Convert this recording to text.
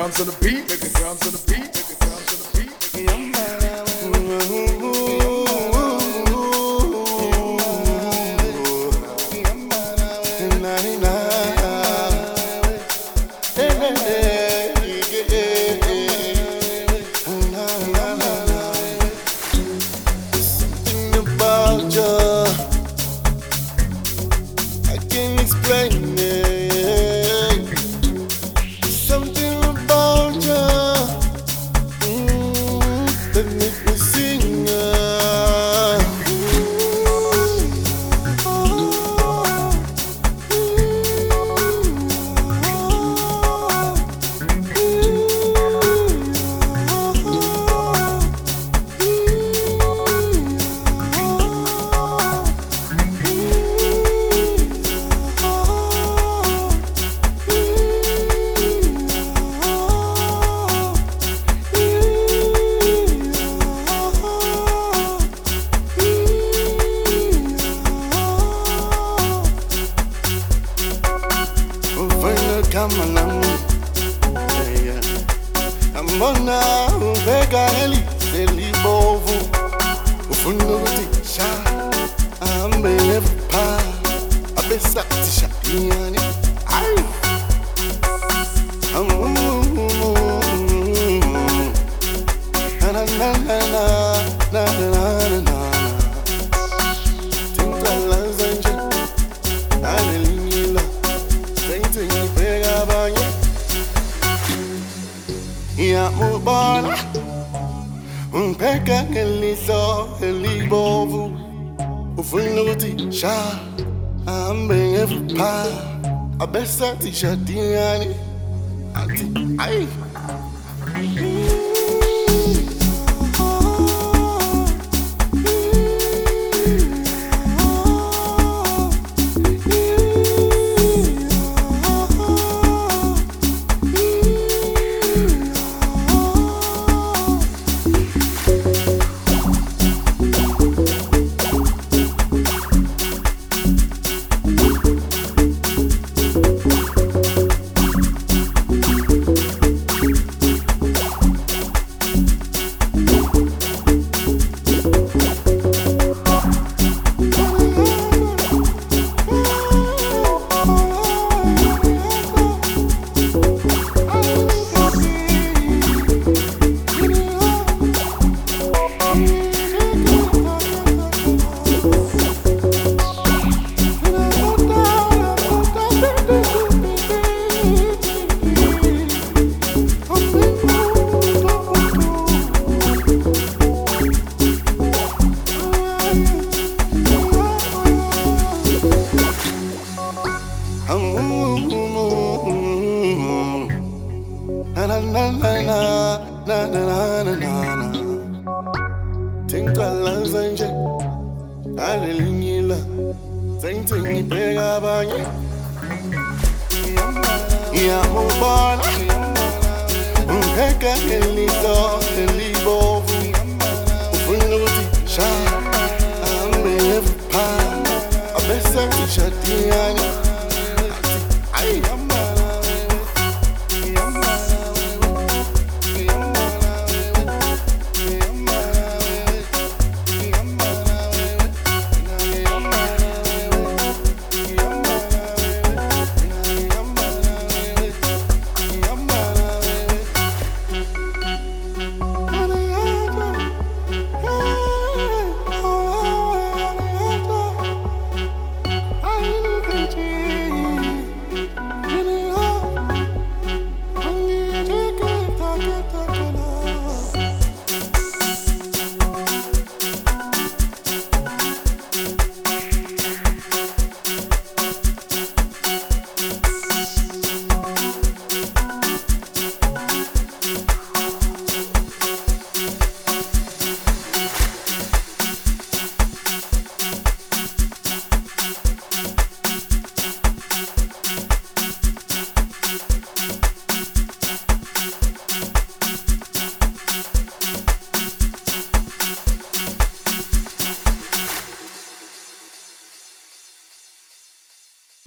drums on the beat, make the drums on the beat, make the drums on the beat. Something about you, I can't explain it. Something about you, that make me sing. Mbona ubeka eli bovu ufuna ukuthi ahambe nepha abesathi shayani ay na na na na na na na tingala zanje alelinyila sengi pega banye ya mubona umpeka ngelihlo elibovu ufuna ukuthi ahambe ngepha abesathi shadiyani athi ay na na na na na na na tingala zanje alelinyila sengi pega banye ya mubona umpeka ngelihlo